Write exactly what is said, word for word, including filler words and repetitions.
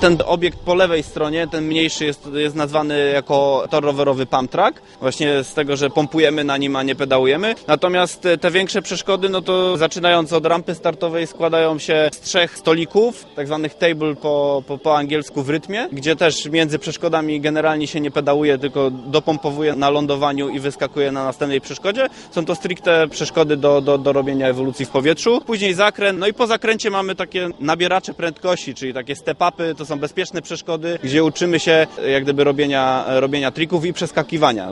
ten obiekt po lewej stronie, ten mniejszy jest, jest nazwany jako tor rowerowy pump track, właśnie z tego, że pompujemy na nim, a nie pedałujemy. Natomiast te większe przeszkody, no to zaczynając od rampy startowej składają się z trzech stolików, tak zwanych table po, po, po angielsku w rytmie, gdzie też między przeszkodami generalnie się nie pedałuje, tylko dopompowuje na lądowaniu i wyskakuje na następnej przeszkodzie. Są to stricte przeszkody do, do, do robienia ewolucji w powietrzu. Później zakręt, no i po zakręcie mamy takie nabieracze prędkości, czyli takie step-upy, to są bezpieczne przeszkody, gdzie uczymy się jak gdyby robienia, robienia trików i przeskakiwania.